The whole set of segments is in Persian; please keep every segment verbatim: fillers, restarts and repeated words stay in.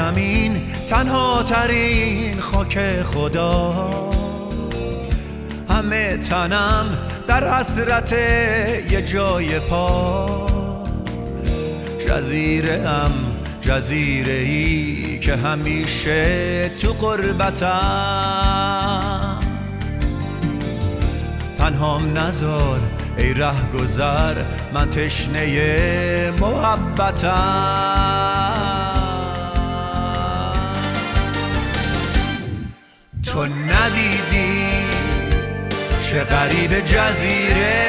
زمین تنها ترین خاک خدا، همه تنم در حسرت یه جای پا. جزیره ام جزیره ای که همیشه تو غربتم، تنهام نذار ای ره گذر، من تشنه محبتم. تو ندیدی چه غریب جزیره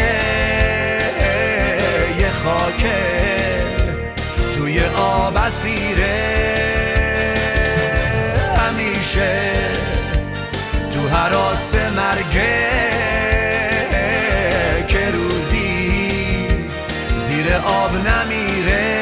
یه خاکه توی آب اسیره، همیشه تو هراس مرگه که روزی زیر آب نمیره.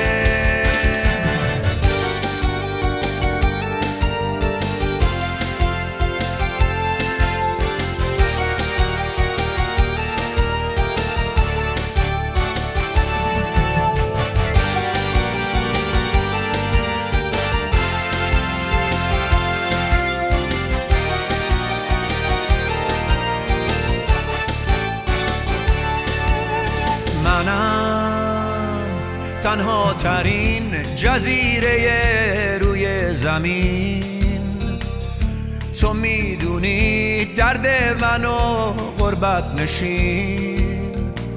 منم تنها ترین جزیره روی زمین، تو میدونی درد منو غربت نشین.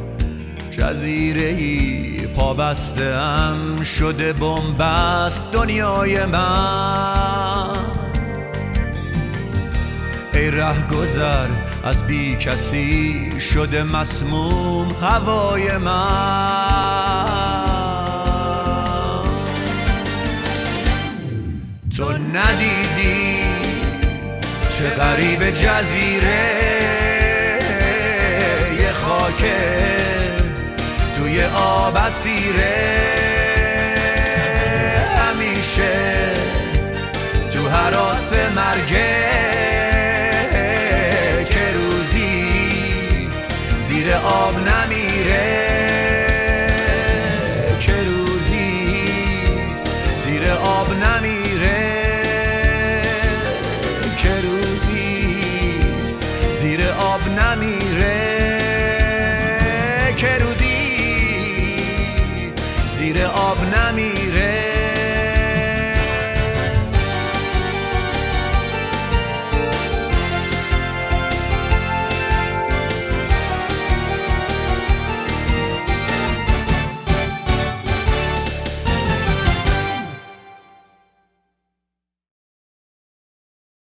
جزیره‌ای پابسته ام شده بن‌بست دنیای من، ای ره گذر از بی کسی شده مسموم هوای من. تو ندیدی چه غریب جزیره یه خاکه توی آب اسیره، همیشه تو هراس مرگه که روزی زیر آب نمیره، که روزی زیر آب نمیره، که روزی زیر آب نمیره، که روزی زیر آب نمیره.